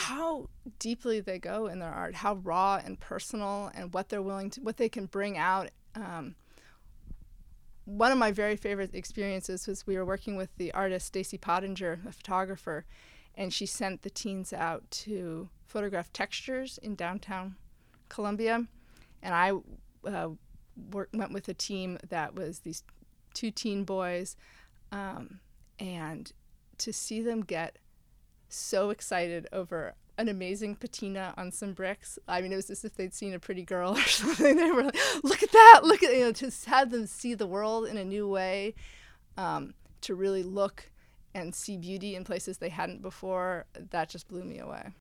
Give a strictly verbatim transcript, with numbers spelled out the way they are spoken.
how deeply they go in their art, how raw and personal, and what they're willing to, what they can bring out. Um, one of my very favorite experiences was we were working with the artist Stacy Pottinger, a photographer, and she sent the teens out to photograph textures in downtown Columbia. And I uh, work, went with a team that was these two teen boys, um, and to see them get so excited over an amazing patina on some bricks. I mean, it was as if they'd seen a pretty girl or something. They were like, look at that, look at, you know, just had them see the world in a new way, um, to really look and see beauty in places they hadn't before. That just blew me away.